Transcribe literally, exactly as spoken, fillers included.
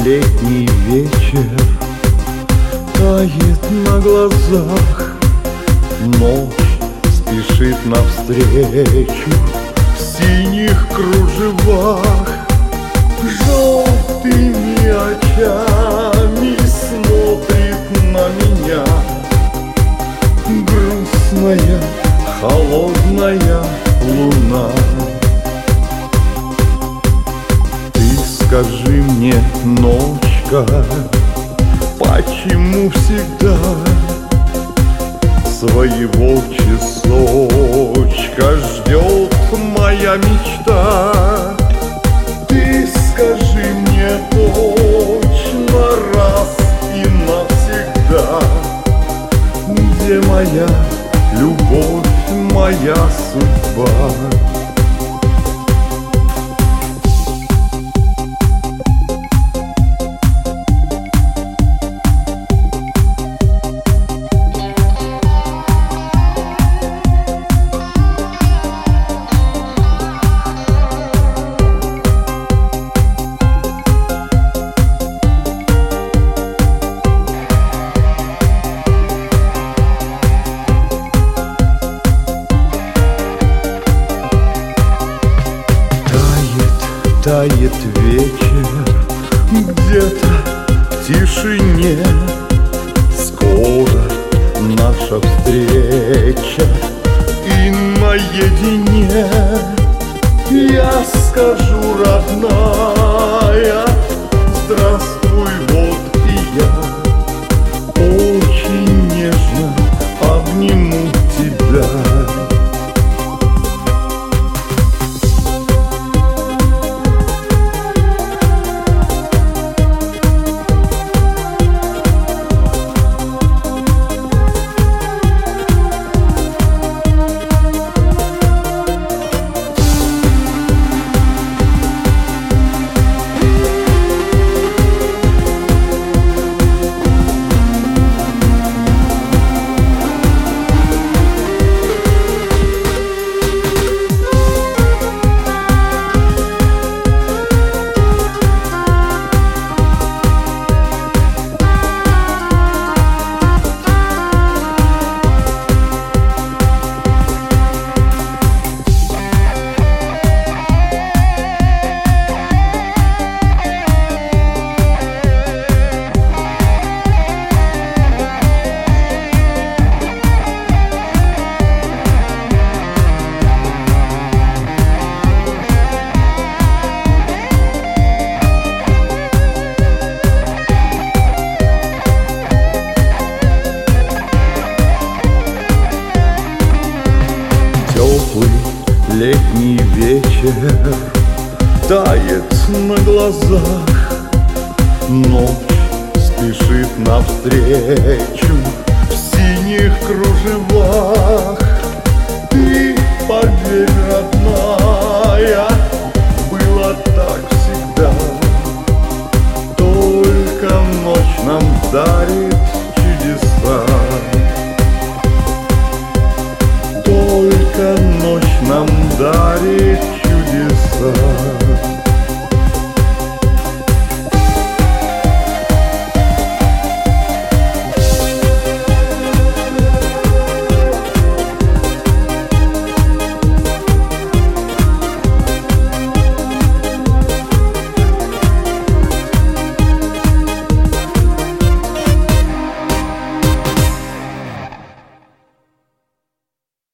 летний вечер тает на глазах, ночь спешит навстречу в синих кружевах. Желтыми очами смотрит на меня грустная, холодная луна. Ты скажи мне, ночка, почему всегда своего часочка ждет моя мечта? Ты скажи мне точно раз и навсегда, где моя любовь, моя судьба? Тает вечер где-то в тишине, скоро наша встреча и наедине я скажу, родная, здравствуй, вот и я. Очень нежно обниму тебя. Теплый летний вечер тает на глазах, ночь спешит навстречу в синих кружевах. Ты поверь, родная, было так всегда, только ночь нам дарит чудеса. Только ночь нам дарит чудеса.